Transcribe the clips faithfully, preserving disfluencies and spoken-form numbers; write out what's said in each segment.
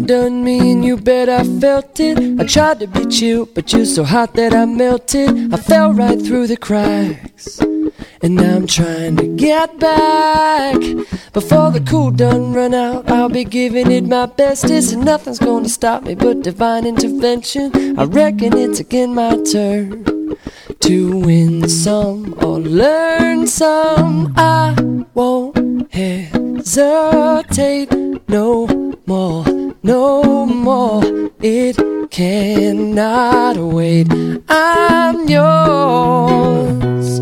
undone me and you bet I felt it. I tried to be chill, but you're so hot that I melted. I fell right through the cracks, and now I'm trying to get back. Before the cool done run out, I'll be giving it my bestest, and nothing's gonna stop me but divine intervention. I reckon it's again my turn to win some or learn some. I won't hesitate no more, no more. It cannot wait. I'm yours.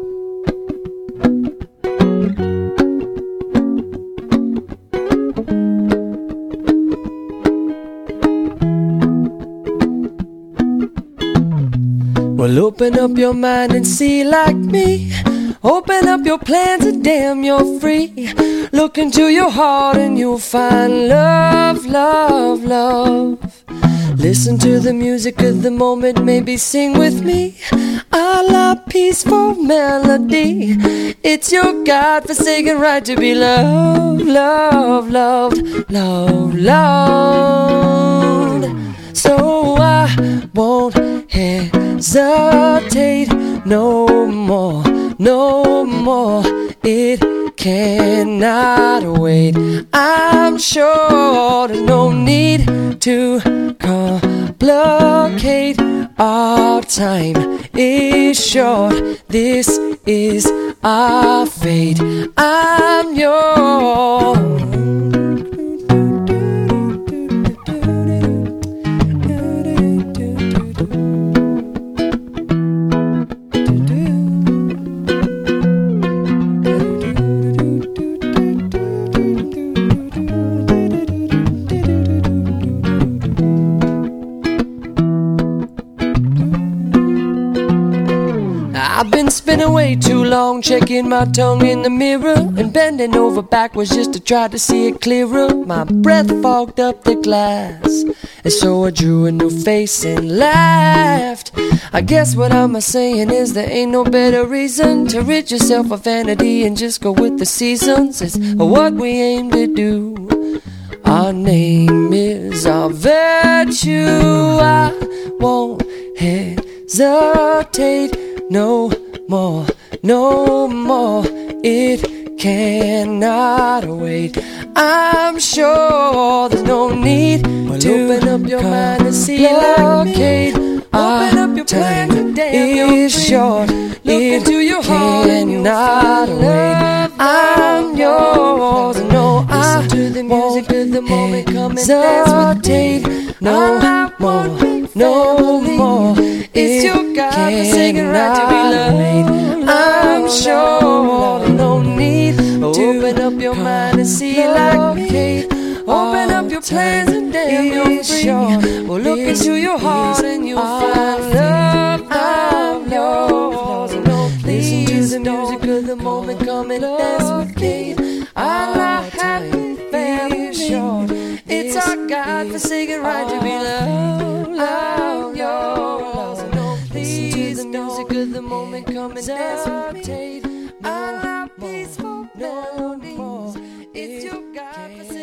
Well, open up your mind and see like me. Open up your plans and damn, you're free. Look into your heart and you'll find love, love, love. Listen to the music of the moment, maybe sing with me. A la peaceful melody. It's your God-forsaken right to be loved, loved, loved, loved, loved. So I won't hesitate no more, no more. It cannot wait. I'm sure there's no need to complicate. Our time is short. This is our fate. I'm yours. I've been spinning way too long, checking my tongue in the mirror and bending over backwards just to try to see it clearer. My breath fogged up the glass, and so I drew a new face and laughed. I guess what I'm saying is there ain't no better reason to rid yourself of vanity and just go with the seasons. It's what we aim to do. Our name is our virtue. I won't hesitate no more, no more. It cannot wait. I'm sure there's no need well, to open up your mind and see like me. Open up your plans and damn, it's short. Look it into your heart cannot wait. I'm yours. No, I listen to the music of the moment. Come and dance with me. No more, no more. It's your God-forsaken right to be loved. I'm sure there's no need to open up your mind and see like me. Open up your plans and damn, you're free. Well, look into your heart and you'll find love. I'm yours. Listen to the music of the moment. Come and dance with me. I'm a happy family. It's our God-forsaken right to be loved. I'm yours. Listen to the music of the moment. Come and dance with me. I love peaceful melodies. It's your God-forsaken